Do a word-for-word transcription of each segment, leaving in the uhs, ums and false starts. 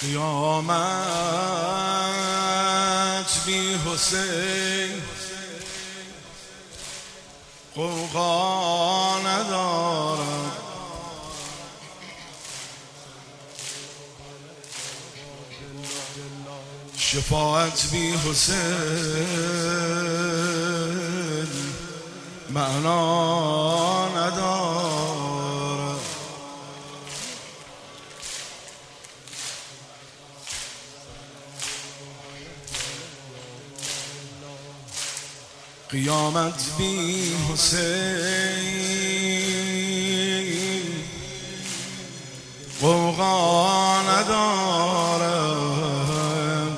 قیامت بی حسین غوغا ندارد، شفاعت بی حسین معنا ندارد. قیامت بی حسین غوغا ندارد،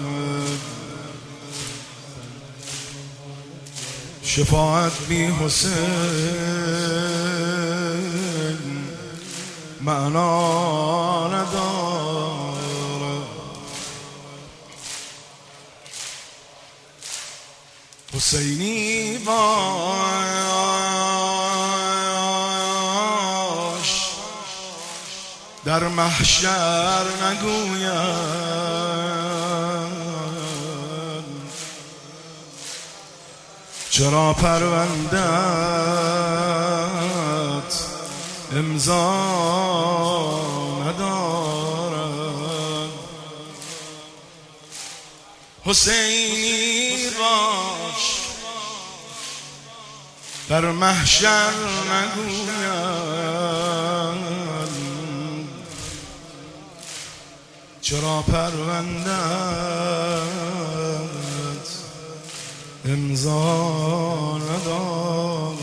شفاعت بی حسین معنا ندارد. حسینی باش در محشر نگویم چرا پرونده‌ات امضا ندارد. حسینی باش در محشر نگویم چرا پرونده‌ات امضا ندارد.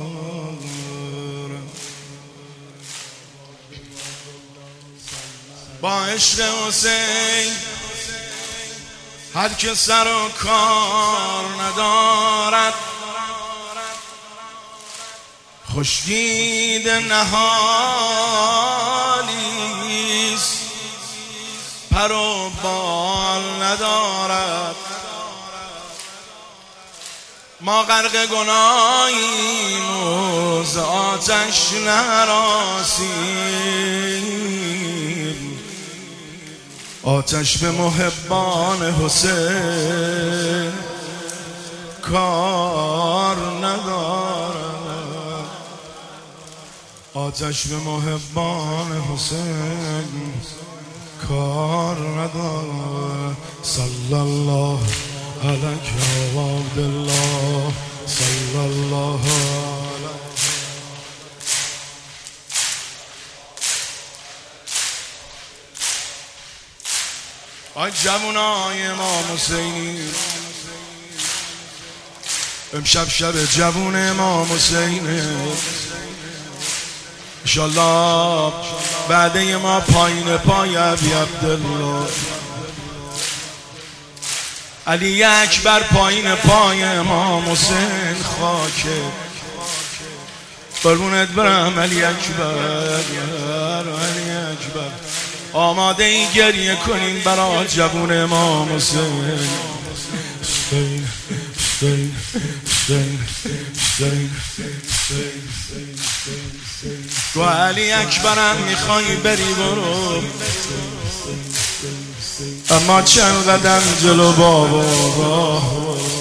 با عشق حسین هر که سر و کار ندارد، خشکید نهالیست پر و بال ندارد. ما غرق گناهیم و ز آتش نهراسیم، آتش به محبان حسین کار ندارد، آتش به محبان حسین کار ندارد. صلی الله علیک یا عبدالله، صلی الله علیک. آی جوانای امام حسینی، امشب شب جوون امام حسینه، انشالله بعده ما پایین پای ابی عبدالله علی اکبر پایین پای امام حسین خاکه. قربونت برم علی اکبر، علی اکبر. آماده ای گریه کنین برای جوون امام حسین. حسین حسین حسین حسین تو علی اکبرم میخوای بری برو، اما چند قدم جلو بابا.